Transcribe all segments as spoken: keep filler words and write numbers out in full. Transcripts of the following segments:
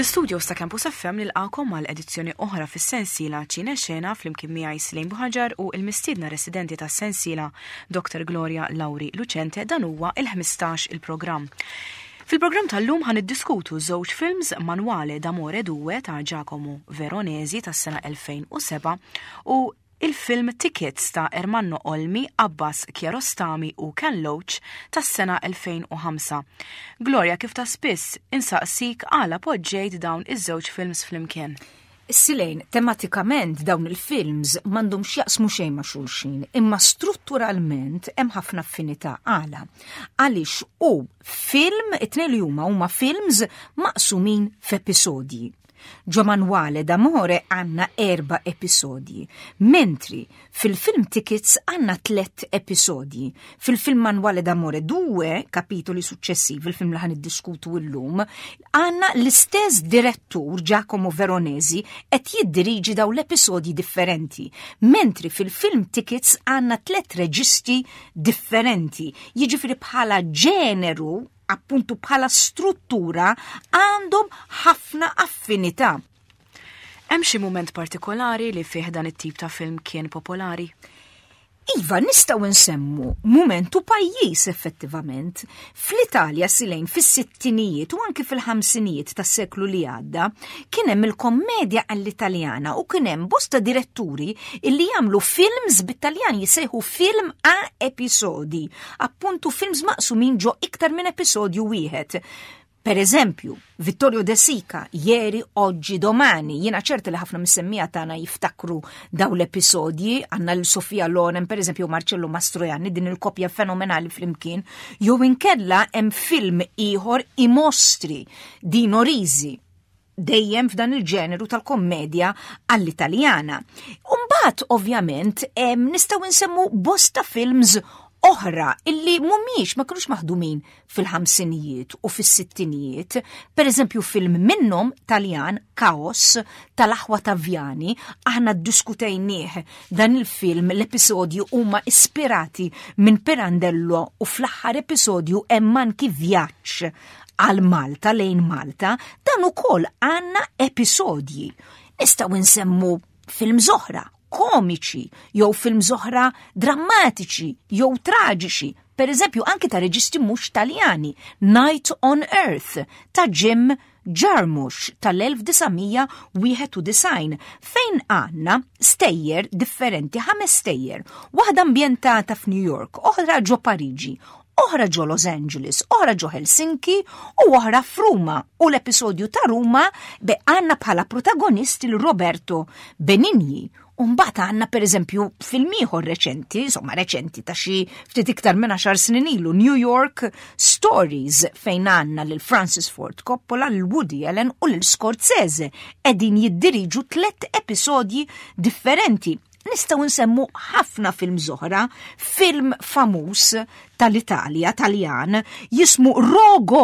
Mill-studios ta' Campus F M nilqakom mal-edizzjoni oħra fis-sensiela Ċina Xena flimkien miegħi Silejn Buħaġar u l-mistiedna residenti tas-sensiela Doktor Gloria Lauri Lucente dan huwa il-ħmistax il-programm. Fil-programm tal-lum ħan iddiskutu żewġ films Manwale d'amore due ta' Giacomo Veronesi tas-sena elfejn u seba' u il-film Tickets ta' Ermanno Olmi, Abbas Kiarostami u Ken Loach tas-sena elfejn u ħamsa. Gloria, kif ta' spiss insaqsik għala poġġejt dawn iż-żewġ films flimkien. Silejn, tematikament dawn il-films m'għandhomx jaqsmu xejn ma' xulxin, imma strutturalment hemm ħafna affinità għala. Għaliex u film it-tnejn li huma huma films maqsumin f'episodji. Ġo Manwale d'amore għanna erba episodji, mentri fil-film Tickets għanna tlet episodji. Fil-film Manwale d'amore due, kapitoli successivi, il-film li ħan iddiskutu illum, għanna l-istess direttur Giacomo Veronesi et jiddiriġi daw l-episodji differenti, mentri fil-film Tickets għanna tlet reġisti differenti, jiġifieri bħala ġeneru appuntu bħala struttura għandhom ħafna affinità. Hemm xi mument partikolari li fih dan it-tip ta' film kien popolari? Iva, nistgħu nsemmu momentu pajjiż effettivament. Fl-Italja silejn fis-sittinijiet u anke fil-ħamsinijiet tas-seklu li għadda kien hemm il-kommedja għall-Italjana u kien hemm bosta diretturi illi jagħmlu films bit-Taljan jisejħu film a episodi, appuntu films maqsumin ġo iktar minn episodju wieħed. Per eżempju, Vittorio De Sica, Ieri, Oggi, Domani, jiena ċerta li ħafna missemmija tagħna jiftakru daw l-episodji, għandna l-Sofia Loren, per eżempju Marcello Mastroianni, din il-kopja fenomenali flimkien, jew inkella hemm film ieħor I Mostri, Dino Risi, dejjem f'dan il-ġeneru tal-kommedja għall-Italjana. Umbagħad ovvjament nistgħu nsemmu bosta films oħra illi mumiex ma kinux maħdumin fil-ħamsinijiet u fis-sittinijiet, per eżempju film minnhom Taljan Kaos tal-Aħwa Tavjani, aħna ddiskutejnieh dan il-film l-episodju huma ispirati minn Pirandello u fl-aħħar episodju hemm anki vjaġġ għal Malta lejn Malta, dan ukoll għandna episodji. Nistgħu nsemmu film oħra komiċi, jew film oħra drammatiċi, jew traġiċi, per eżempju anke ta' reġisti mhux Taljani, Night on Earth ta' Jim Jarmusch tal-elf disajn wieħed u design, fejn għandna stejjer differenti, ħames stejjer, waħda ambjentata f'New York, oħra ġo Pariġi, oħra ġo Los Angeles, oħra ġo Helsinki u oħra f'Ruma. U l-episodju ta' Ruma be għanna bħala protagonisti l-Roberto Benigni. Umbat għanna per eżempju film ieħor reċenti, insomma reċenti ta' xi ftit iktar minn għaxar snin ilu, New York Stories, fejn għanna lil Francis Ford Coppola, lil Woody Allen u lil Scorsese qegħdin jiddiriġu tlet episodji differenti. Nistgħu nsemmu ħafna film oħra, film famuż tal-Italja, Taljan, jismu Rogo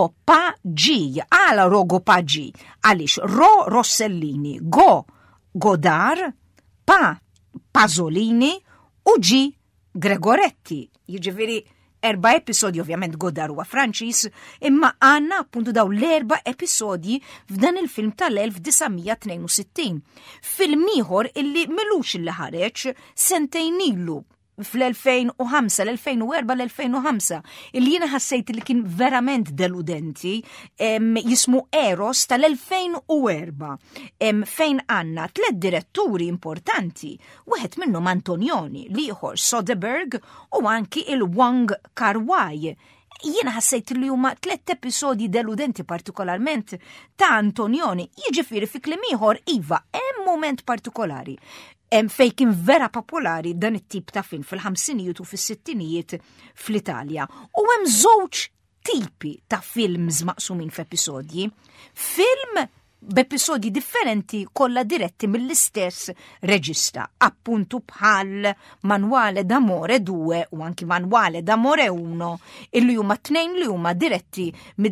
Pagi. Għala Rogo Pagi, għaliex Ro Rossellini, Go Godard, Pa Pasolini u G Gregoretti. Jiġifieri erba episodji, ovvjament Godard huwa Franċiż, imma għandna appuntu daw l-erba episodji f'dan il-film tal-elf disajn tnejn u sittin. Film ieħor illi milux illi ħareġ sentejn ilu fl-elfejn u ħamsa, l-elfejn u erba, l-elfejn u ħamsa, illi jiena ħassejt li kien verament deludenti, em, jismu Eros tal-elfejn u erba, em, fejn għanna tlet diretturi importanti, wieħed minnhom Antonioni, liħor Soderbergh u anki il-Wong Kar-wai. Jiena ħassejt li huma tlet episodji deludenti partikolarment ta' Antonioni, jiġifieri fi kliem ieħor iva hemm mument partikolari Em fej kien vera popolari dan it-tip ta' film fil-ħamsinijiet u fis-sittinijiet fl-Italja. U hemm żewġ tipi ta' films maqsumin f'episodji. Film b'episodji differenti kollha diretti mill-istess reġista, appuntu bħal Manwale d'amore due u anki Manwale d'amore uno, illi huma tnejn li huma diretti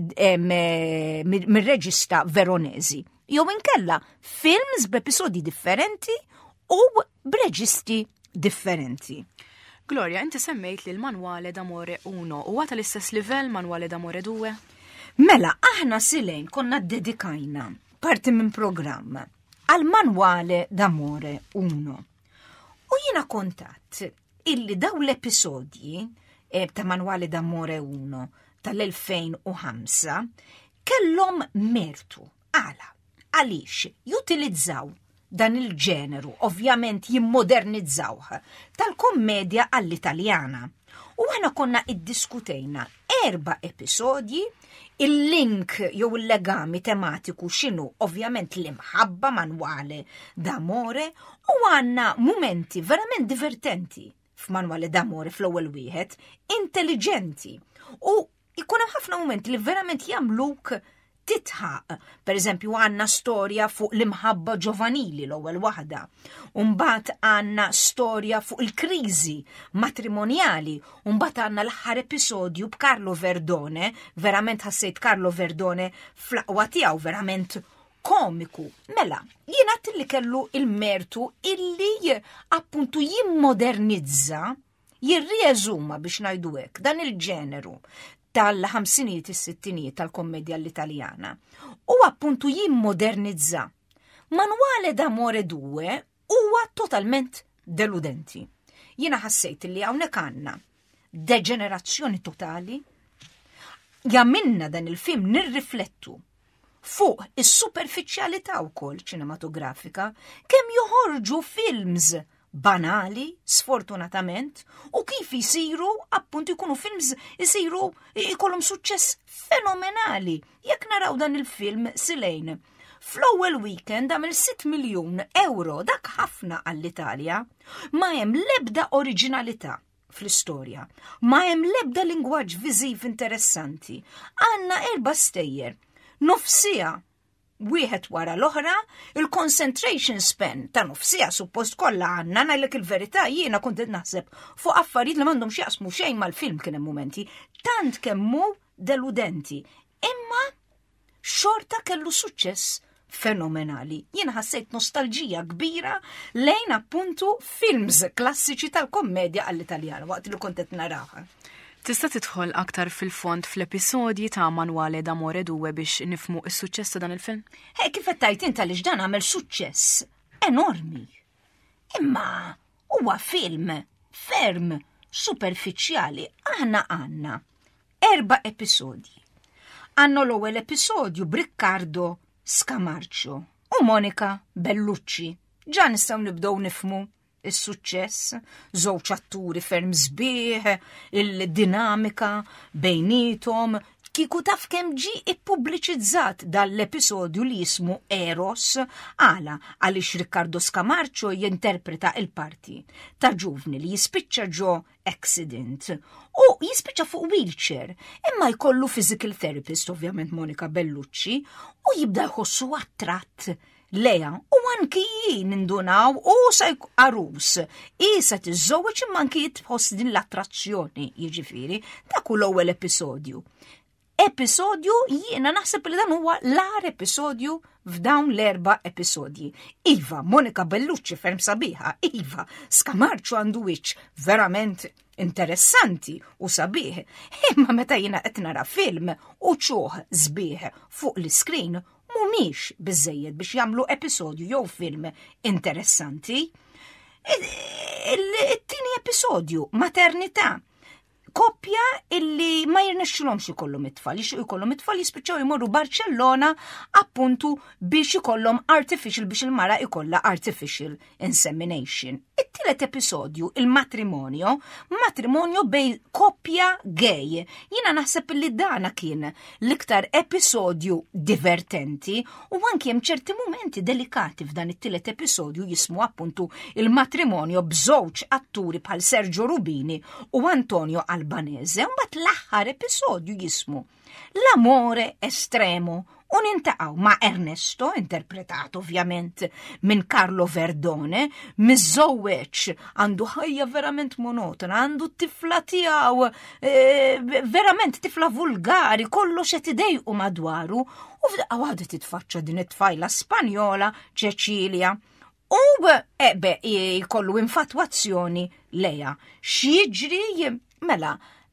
mir-reġista Veronesi. Jew inkella films b'episodji differenti u b'reġisti differenti. Gloria, inti semmejt li l-Manwale d'amore uno u għata l-istess livell Manwale d'amore due? Mela, aħna silejn konna dedikajna parti minn programm għal manwale d'amore uno. U jiena kontat illi daw l-episodji e, ta' manwale d'amore uno tal-elfejn u ħamsa kellhom mertu għala għaliex jutilizzaw dan il-ġeneru, ovvjament jimmodernizzawh, tal-kommedja għall-Italjana. U għana konna id-diskutejna erba episodji, il-link jew il-legami tematiku xinu ovvjament l-imħabba manwale d'amore u għanna momenti verament divertenti f'manwale d'amore fl-ewwel wieħed, intelligenti u ikun hemm ħafna momenti li verament jagħmluk titħaq. Per eżempju għanna storja fuq l-imħabba ġovanili l-ewwel waħda. Umbagħad għanna storja fuq il-kriżi matrimonjali. Umbagħad għanna l-aħħar episodju b'Carlo Verdone, verament ħassejt Carlo Verdone fl-aqwa tiegħu verament komiku. Mela, jiena li kellu il-mertu illi appuntu jimmodernizza, jirrieżuma biex ngħidu hekk dan il-ġeneru tal-ħamsinijiet is-sittinijiet tal-kommedja l-Italjana. U appuntu jimmodernizza. Manwale d'amore due huwa totalment deludenti. Jiena ħassejt li hawnhekk għandna deġenerazzjoni totali. Jamminna dan il-film nirriflettu fuq is-superfiċjalità wkoll ċinematografika kemm joħorġu films banali, sfortunatament, u kif jisiru, appunto jkunu films jisiru ikollhom suċċess fenomenali. Jekk naraw dan il-film Silejn, fl-ewwel weekend għamel sitt miljun euro, dak ħafna għall-Italja, ma hemm l-ebda oriġinalità fl-istorja, ma hemm l-ebda lingwaġġ viżiv interessanti. Għandna erba' stejjer, nofsija wieħed wara l-oħra, il-concentration span ta' nofsija suppost kollha għandna ngħidlek il-verità jiena kont qed naħseb fuq affarijiet li m'għandhomx jaqsmu xejn mal-film kien hemm mumenti tant kemmu deludenti. Imma xorta kellu suċċess fenomenali. Jiena ħassejt nostalġija kbira lejn appuntu films klassiċi tal-kommedja għall-Italjana waqt li kont qed naraha. Tista' tidħol aktar fil-fond fl-episodji ta' Manwale d'amore due biex nifmu s-suċċess ta' dan il-film? He, kif qed tajt inta li dan għamel suċċess enormi. Imma huwa film ferm superfiċjali aħna għandna erba' episodji. Għandna l-ewwel episodju b'Riccardo Scamarcio u Monica Bellucci. Ġa nistgħu nibdew nifmu is-suċċess, żewġ atturi ferm sbieħ, il-dinamika bejnietom, kieku taf kemm ġi ippubbliċizzat dal-episodju li jismu Eros għala għaliex Riccardo Scamarcio jinterpreta il-parti ta' ġuvni li jispiċċa ġo accident u jispiċċa fuq wheelchair imma jkollu physical therapist ovvjament Monica Bellucci u jibda jħossu attratt leja, u anki jien indunaw u sa arus. Isa tiżżewweġ imma anki jitħoss din l-attrazzjoni, jiġifieri, dak hu l-ewwel episodju. Episodju jiena naħseb li dan huwa l-ar episodju f'dawn l-erba' episodji. Iva, Monica Bellucci ferm sabiħa, Iva, Scamarcio għandu wiċċ verament interessanti u sabiħ. Imma meta jiena qed nara film u ċuħ sbieħ fuq l-iskrin mumiex biżejjed biex jagħmlu episodju jew film interessanti. Il-tieni episodju, maternità. Koppja illi ma jirnexxilhomx ikollhom it-tfal, jixtiequ jkollhom it-tfal jispiċċaw jmorru Barcellona appuntu biex ikollhom artificial biex il-mara ikollha artificial insemination. It-tielet episodju, il-matrimonio, matrimonio bej koppja gay. Jiena naħseb li dana kien l-iktar episodju divertenti u anke hemm ċerti momenti delikati f'dan it-tielet episodju jismu appuntu il-matrimonio b'żewġ atturi bħal Sergio Rubini u Antonio Albanese, un bat l-aħħar episodju jismu L'amore estremo u nintaqgħu ma' Ernesto, interpretato ovvjament minn Carlo Verdone, miżżewweġ għandu ħajja verament monotona, għandu tifla tiegħu eh, verament tifla vulgari, kollox qed idejqu madwaru u f'daqqa waħda titfaċċa din it-tfajla Spanjola Ċeċilja. U ebbe jkollu infatwazzjoni leja. X'jiġri mela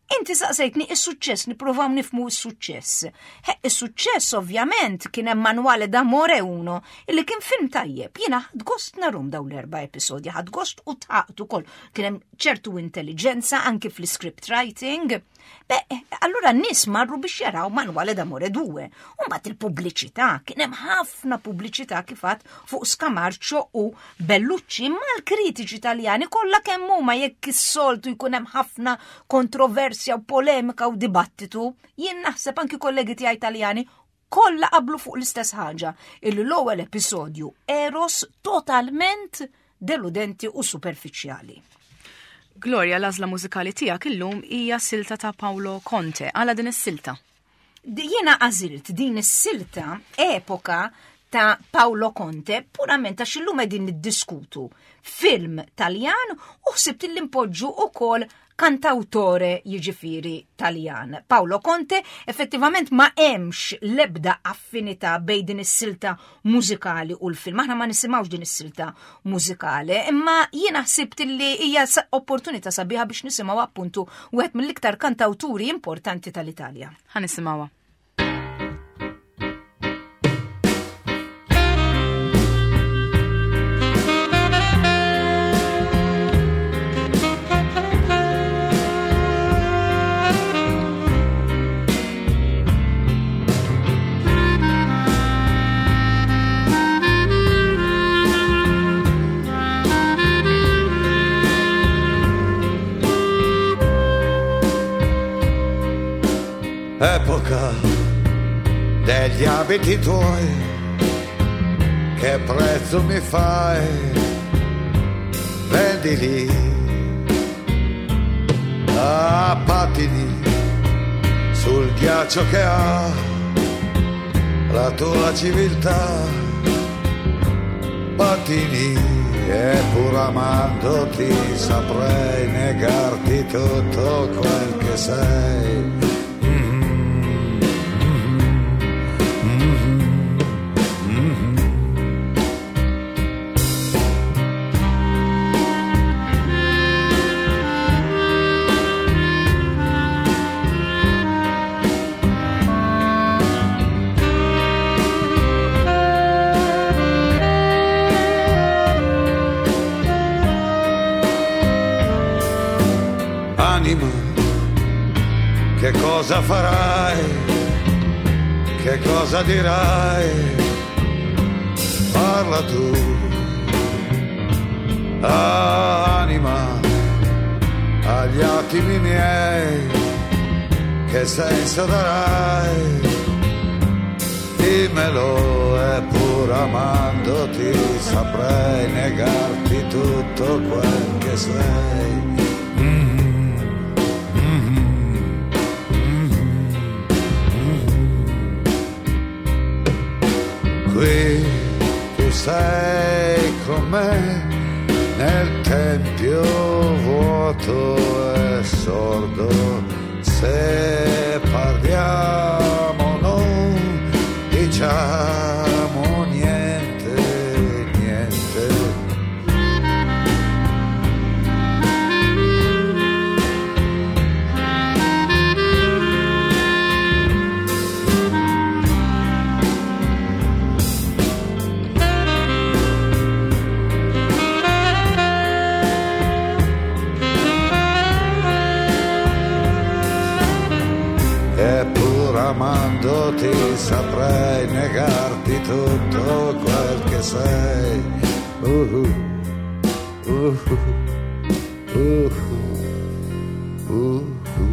Inti saqsejtni is-suċċess, nippruvaw nifmu is-suċċess. Is-suċċess ovvjament kien hemm Manwale d'Amore uno illi kien film tajjeb. Jiena ħadd gost narum daw l-erba' episodji, ħadd gost u taqtu kol. Kien hemm ċertu intelligenza anki fl-script writing. Beh, allura n-nies marru biex jaraw Manwale d'Amore due. U mbagħad il-pubbliċità, kien hemm ħafna pubbliċità kifat fuq Scamarcio u Bellucci, ma l-kritiċi Taljani kollha kemm huma jekk is-soltu jkun hemm ħafna kontroversja u polemika u dibattitu, jien naħseb anki kollegi tiegħi Taljani kollha qablu fuq l-istess ħaġa, illi l-ewwel episodju Eros totalment deludenti u superfiċjali. Gloria, l-għażla mużikali tiegħek illum hija silta ta' Paolo Conte. Għala din is-silta? Jiena għażilt din is-silta epoka ta' Paolo Conte purament għax illum qegħdin niddiskutu film Taljan u ħsibt li npoġġu wkoll kantautore jiġifieri Taljan. Paolo Conte effettivament ma hemmx l-ebda affinità bejn din is-silta mużikali u l-film. Aħna ma nisimgħux din is-silta mużikali, imma jiena ħsibt li hija opportunità sabiħa biex nisimgħu appuntu wieħed mill-iktar kantauturi importanti tal-Italja. Ħa nisimgħuha. Epoca degli abiti tuoi, che prezzo mi fai? Vendili a pattini sul ghiaccio che ha la tua civiltà. Pattini e pur amandoti saprei negarti tutto quel che sei. Che cosa farai? Che cosa dirai? Parla tu, anima, agli attimi miei, che senso darai? Dimmelo e pur amandoti saprei negarti tutto quel che sei. Qui tu sei con me nel tempio vuoto e sordo, se parliamo non diciamo niente, niente. Amandoti saprei negarti tutto quel che sei. Uh-huh. Uh-huh. Uh-huh. Uh-huh.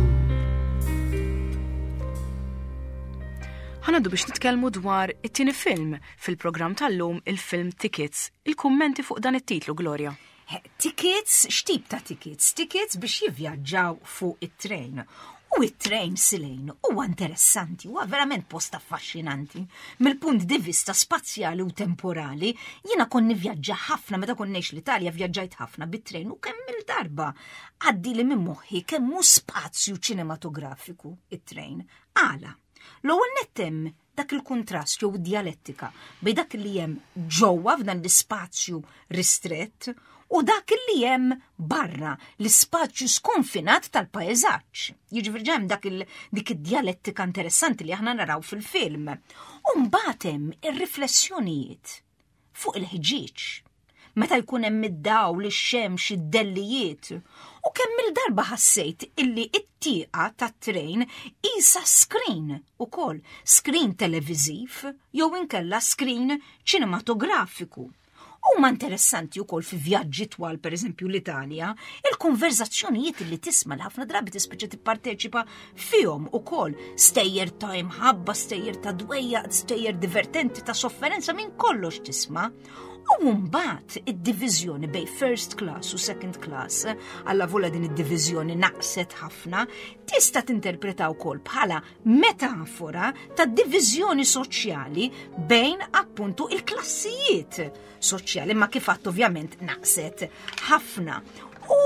Ħanaddu biex nitkellmu dwar it-tieni film fil-programm tal-lum, il-film Tickets. Il-kummenti fuq dan it-titlu, Gloria. Tickets, x'tip ta' tickets? Tickets biex jivvjaġġaw fuq it-trejn. U it-trejn silejn huwa interessanti, huwa verament post affaxxinanti. Mill-punt di vista spazjali u temporali, jiena konni vjaġġa ħafna meta konniex l-Italja vjaġġajt ħafna bit-trejn u kemm il-darba għaddi li minn moħħi kemm hu spazju ċinematografiku it-trejn. Għala, L-ewwel nettem dak il-kontrast jew dialettika bej dak li hemm ġewwa f'dan l-ispazju ristrett u dak li hemm barra l-ispazju skonfinat tal-pajjeżaġġ. Jiġifieri hemm dak dik id-dialettika interessanti li aħna naraw fil-film. U mbagħad hemm ir-riflessjonijiet fuq il-ħġieġ. Meta jkun hemm id-dawl, ix-xemx, id-dellijiet. U kemm il-darba ħassejt illi it-tieqa tat-trejn isa screen ukoll, screen televiżiv jew inkella screen ċinematografiku. Huma interessanti wkoll fi vjaġġi twal pereżempju l-Italja, il-konverzazzjonijiet li tisma' li ħafna drabi tispiċċa tipparteċipa fihom ukoll stejjer ta' imħabba, stejjer ta' dwejja, stejjer divertenti ta' sofferenza minn kollox tisma'. U mbagħad id-diviżjoni bej first class u second class, alla vola din id-diviżjoni naqset ħafna, tista' tinterpreta wkoll bħala metafora ta' diviżjoni soċjali bejn appuntu il-klassijiet soċjali, ma kif għadd ovvjament naqset ħafna. U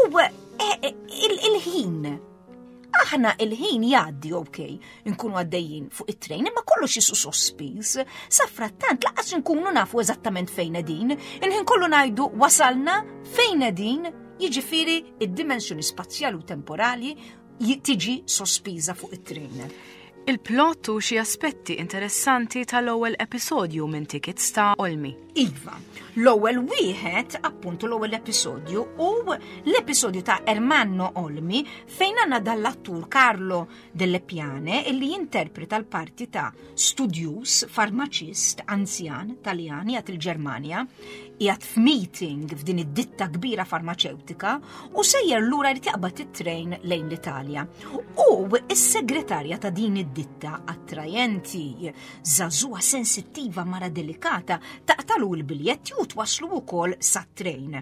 il-ħin aħna il-ħin jgħaddi okej, nkunu għaddejjin fuq it-trejn, imma kollox isu sospiż. Sa frattant laqas nkunu nafu eżattament fejn qegħdin, il-ħin kollu ngħidu wasalna fejn qegħdin, jiġifieri id-dimensjoni spazjali u temporali tiġi sospiża fuq it-trejn. Il-plot u xi aspetti interessanti tal-ewwel episodju minn Tickets ta' Olmi. Iva, l-ewwel wieħed appuntu l-ewwel episodju u l-episodju ta' Ermanno Olmi fejn għandna dall-attur Carlo Delle Piane illi jinterpreta l-parti ta' studjus farmaċist anzjan Taljan jgħat il-Ġermanja jgħat f'meeting f'din id-ditta kbira farmaceutika u sejjer lura li jaqbad it-trejn lejn l-Italja. U is-segretarja ta' din id-ditta attrajenti, żagħżugħa sensittiva mara delikata taqtalu l-biljett u twaslu wkoll sat-trejn.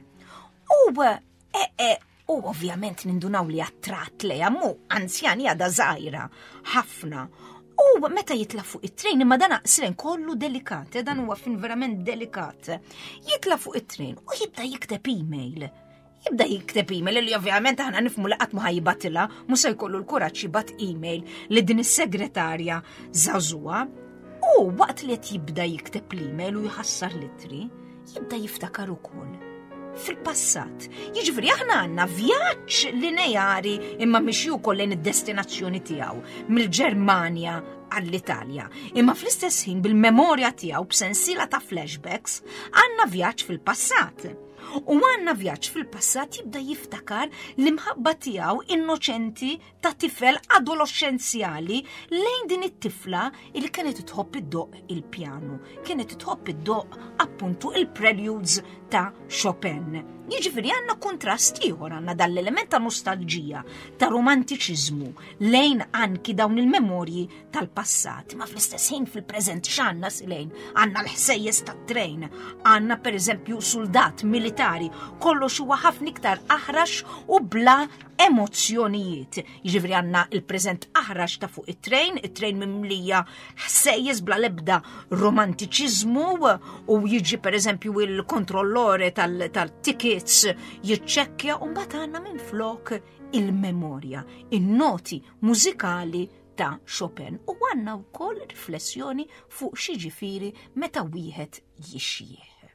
U e e u ovvjament nindunaw li attrat lejha mu anzjani għadha żgħira ħafna. U meta jitla fuq it-trejn imma dan aqsren kollu delikat, dan huwa fin verament delikat. Jitla fuq it-trejn u jibda jikteb email. Jibda jikteb email li ovvjament aħna nifmu li qatt ma ħajbatilha, mhux se jkollu l-kuraġġ jibgħat email li din is-segretarja żagħżugħa. U waqt li qed jibda jikteb l-email u jħassar litri, jibda jiftakar ukoll fil-passat. Jiġifieri aħna għandna vjaġġ lineari imma mixju wkoll lejn id-destinazzjoni tiegħu mill-Ġermanja għall-Italja. Imma fl-istess ħin bil-memorja tiegħu b'sensiela ta' flashbacks għandna vjaġġ fil-passat. U għandna vjaġġ fil-passat jibda jiftakar l-imħabba tiegħu innoċenti ta' tifel adolescenzjali lejn din it-tifla li kienet tħobb id-doq il-pjanu, kienet tħobb id-doq appuntu il-preludes ta' Chopin. Jiġifieri għandna kontrast ieħor, għandna dall-element ta' nostalġija, ta' romantiċiżmu lejn anki dawn il-memorji tal-passat, ma fl-istess ħin fil-preżent x'għandna silejn għandna l-ħsejjes tat-trejn, għandna pereżempju soldat militari, kollox huwa ħafna iktar aħrax u bla emozzjonijiet. Jiġifieri għandna il-preżent aħrax ta' fuq it-trejn, it-trejn mimlija ħsejjes bla lebda romantiċiżmu u jiġi pereżempju il-kontrollore tal-ticket jiċċekkja u mbagħad għandna minn flok il-memorja, in-noti mużikali ta' Chopin u għandna wkoll riflessjoni fuq xi ġifieri meta wieħed jixjieħ.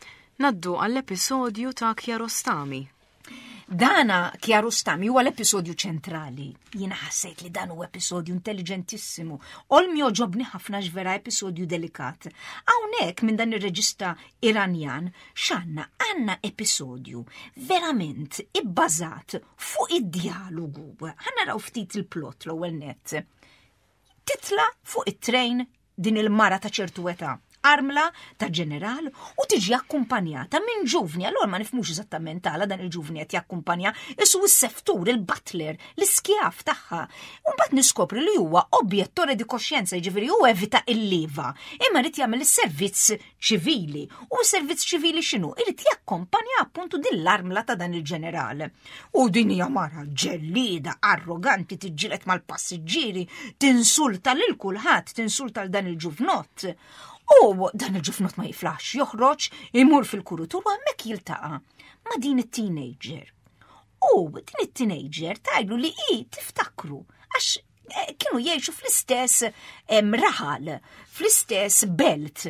Naddu għall-episodju ta' Kiarostami. Dana Kiarostami huwa l-episodju ċentrali. Jiena ħassejt li dan huwa episodju intelligentissimu. Olmi oġobni ħafna ġvera episodju delikat. Hawnhekk minn dan ir-reġista Iranjan x'għandna għandna episodju verament ibbażat fuq id-dialogu. Ħanaraw ftit il-plot l-ewwel nett. Titla fuq it-trejn din il-mara ta' ċertu età. Armla ta' ġeneral u tiġi akkumpanjata minn ġuvni, allora ma nifmux eżattament għala dan il-ġuvni qed jakkumpanja isu s-seftur, il-butler, l-iskjaf tagħha. U mbagħad niskopri li huwa objettore di koxjenza, jiġifieri huwa evita il-leva, imma rid jagħmel is-servizz ċivili. U s-servizz ċivili x'inhu? Irid jakkumpanja appuntu din l-armla ta' dan il-ġeneral. U din hija mara ġellida, arroganti, tiġġieled mal-passiġġieri, tinsulta lil kulħadd, tinsulta l dan il-ġuvnott. U dan il-ġufnot ma jiflax, joħroġ, imur fil-kurutur u hemmhekk jiltaqa' ma' din it-teenager. U din it-teenager tajlu li hi tiftakru, għax kienu jgħixu fl-istess raħal, fl-istess belt,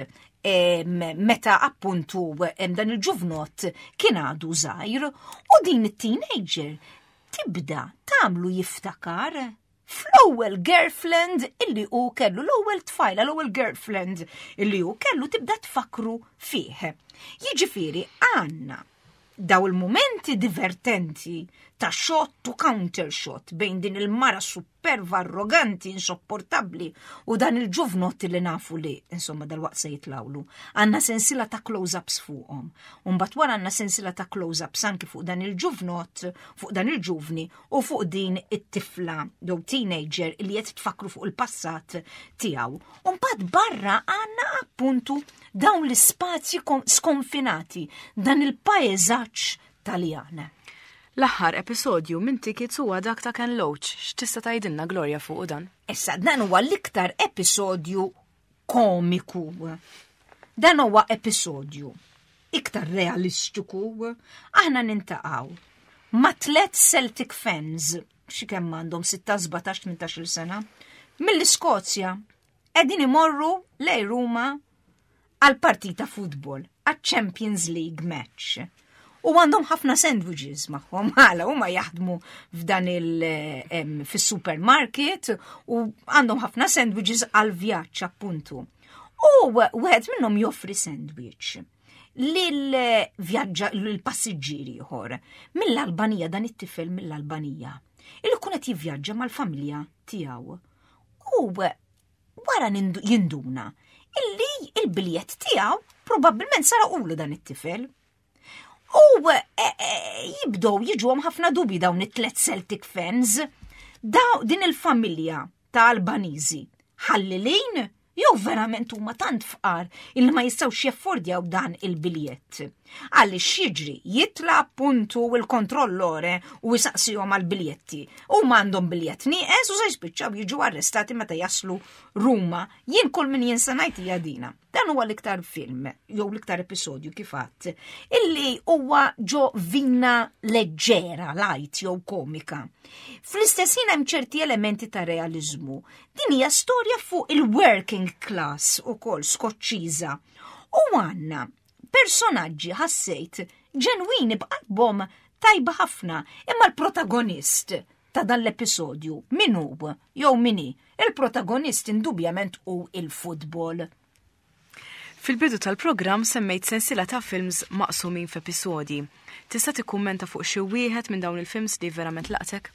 meta appuntu dan il-ġuvnot kien għadu żgħir u din it-teenager tibda tagħmlu jiftakar fl-ewwel girlfriend illi hu kellu, l-ewwel tfajla, l-ewwel girlfriend illi hu kellu tibda tfakru fih. Jiġifieri għandna daw il-momenti divertenti ta' shot u counter shot bejn din il-mara superva arroganti, insopportabli u dan il-ġuvnot li nafu li, insomma, dal-waqt se jitlawlu. Għanna sensila ta' close-ups fuqhom. Umbat wara għanna sensila ta' close-ups anki fuq dan il-ġuvnot, fuq dan il-ġuvni u fuq din it-tifla, jew teenager li qed tfakru fuq il-passat tiegħu. Umbat barra għanna appuntu dawn l-spazji skonfinati, dan il-paeżaġġ Taljan. L-aħħar episodju minn Tickets huwa dak ta' Ken Loach. X'tista' tgħidilna Gloria fuq dan? Issa dan huwa l-iktar episodju komiku. Dan huwa episodju iktar realistiku. Aħna nintaqgħu ma' tliet Celtic fans, xi kemm għandhom sitta sbatax tmintax-il sena, mill-Iskozja qegħdin imorru lej Ruma għal partita futbol, għal Champions League match. U għandhom ħafna sandwiches magħhom, ħala huma jaħdmu f'dan il fis-supermarket u għandhom ħafna sandwiches għal vjaġġ appuntu. U wieħed minnhom joffri sandwich lil vjaġġa lil passiġġieri ieħor mill-Albanija, dan it-tifel mill-Albanija. Il kun qed jivvjaġġa mal-familja tiegħu. U wara jinduna illi il-biljett tiegħu probabbilment saraqulu dan it-tifel. U jibdow jiġuhom ħafna dubi dawn it-tlet Celtic fans, daw din il-familja ta' Albaniżi ħallilin jew verament huma tant fqar illi ma jistgħux jaffordjaw dan il-biljett. Għaliex jiġri jitla appuntu il-kontrollore u jisaqsihom għall-biljetti. U m'għandhom biljett nieqes u se jispiċċaw jiġu arrestati meta jaslu Ruma. Jien kull min jinsa ngħid hija dina. Dan huwa l-iktar film, jew l-iktar episodju kif għadt, illi huwa ġo vina leġġera, light jew komika. Fl-istess ħin hemm ċerti elementi ta' realiżmu. Din hija storja fuq il-working class ukoll Skoċċiża. U għandna personaġġi ħassejt ġenwini b'qalbhom tajba ħafna, imma l-protagonist ta' dan l-episodju min hu jew mini. Il-protagonist indubjament hu il-futbol. Fil-bidu tal-programm semmejt sensila ta' films maqsumin f'episodi. Tista' tikkummenta fuq xi wieħed minn dawn il-films li verament laqtek?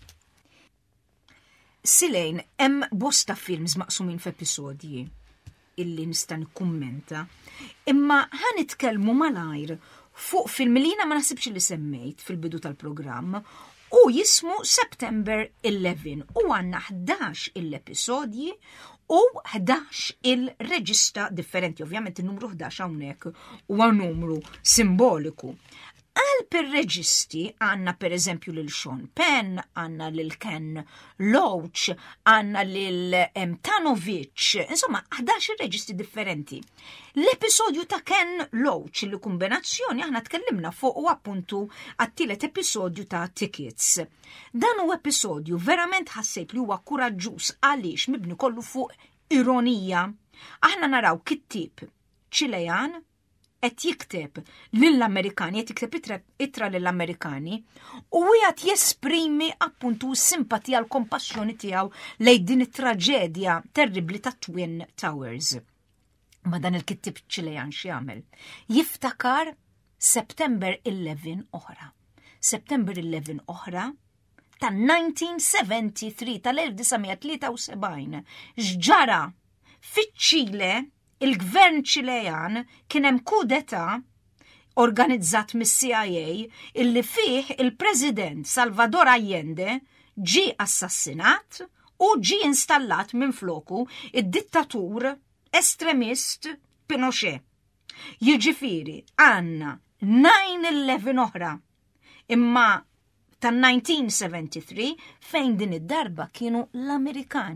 Silejn, hemm bosta films maqsumin f'episodji illi nista' nikkummenta, imma ħa nitkellmu malajr fuq film li jiena ma naħsibx li semmejt fil-bidu tal-programm u jismu September eleven u għandna ħdax il-episodji u ħdax il-reġista differenti. Ovvjament il-numru ħdax hawnhekk huwa numru simboliku. Għal per reġisti għanna per eżempju lil Sean Penn, għanna lil Ken Loach, għanna lil um, Tanovic, insomma, ħdax reġisti differenti. L-episodju ta' Ken Loach, li kombinazzjoni aħna tkellimna fuq u appuntu għattilet episodju ta' Tickets. Dan u episodju verament ħassejt li huwa kuraġġuż għaliex mibni kollu fuq ironija. Aħna naraw kittib Ċilejan qed jikteb lill-Amerikani, qed jikteb itra, itra lill-Amerikani u qed jesprimi appuntu s-simpatija l-kompassjoni tiegħu lejn din it-traġedja terribli ta' Twin Towers. Ma dan il-kittib Ċilejan x'jagħmel? Jiftakar September eleven oħra. September eleven oħra ta' nineteen seventy-three tal-1973 x'ġara fiċ-Ċile. Il-gvern ċilejan kien hemm kudeta organizzat mis-C I A illi fih il-President Salvador Allende ġi assassinat u ġi installat minn floku id-dittatur estremist Pinochet. Jiġifieri għandna nine eleven oħra imma tan nineteen seventy-three fejn din id-darba kienu l-Amerikani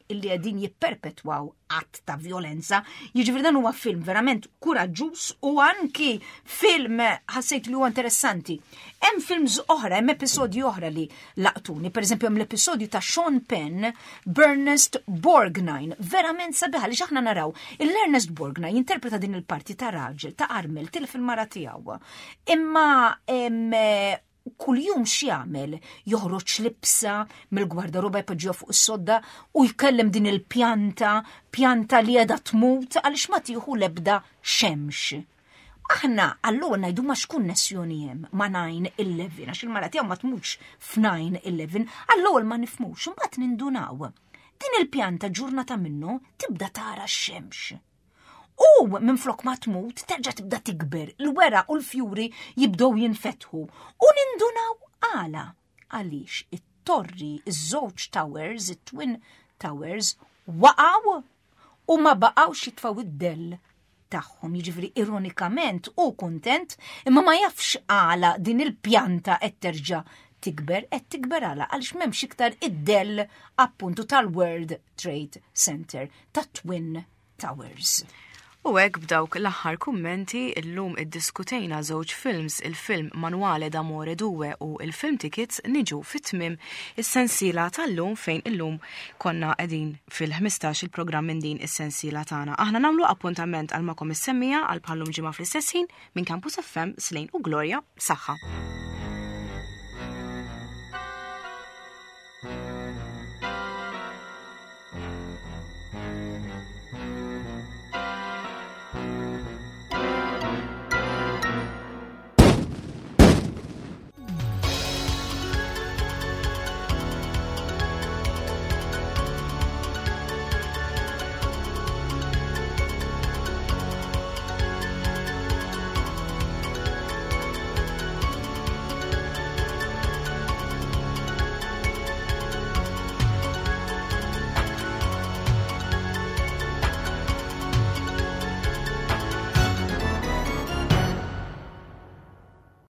illi għedin jipperpetwaw att ta' violenza. Jiġifieri dan huwa film verament kuraġġuż u anki film ħassejt li huwa interessanti. Hemm films oħra, hemm episodji oħra li laqtuni, pereżempju hemm l-episodju ta' Sean Penn, Ernest Borgnine, verament sabiħa li aħna naraw il-Ernest Borgnine jinterpreta din il-parti ta' raġel ta' armel tilf il-mara tiegħu. Imma kull jum x'jagħmel joħroġ libsa mill-gwardaroba jpoġġiha fuq is-sodda u jkellem din il-pjanta, pjanta li qiegħda tmut għaliex ma tieħu l-ebda xemx. Aħna allura ngħidu ma x'kun nessjoni hemm ma' nine eleven għax il-mara tiegħu ma tmutx f'nine eleven, allura ma nifhmux imbagħad nindunaw. Din il-pjanta ġurnata minnu tibda tara x-xemx. U minn flok ma tmut terġa' tibda tikber, l-wera u l-fjuri jibdew jinfetħu u nindunaw għala għaliex it-torri, iż-żewġ towers, it-twin towers waqgħu u ma baqgħux jitfgħu id-dell tagħhom. Jiġifieri ironikament u kuntent imma ma jafx għala din il-pjanta qed terġa' tikber qed tikber għala għaliex m'hemmx iktar id-dell appuntu tal-World Trade Center ta' Twin Towers. U hekk b'dawk l-aħħar kummenti illum iddiskutejna żewġ films, il-film Manwale d'Amore Due u il-film Tickets niġu fit-tmiem is-sensiela tal-lum fejn illum konna qegħdin fil-ħmistax il-programm minn din is-sensiela tagħna. Aħna nagħmlu appuntament għal magħkom is-semmija għal bħallum ġimgħa fl-istess ħin minn Campus F M Slejn u Gloria saħħa.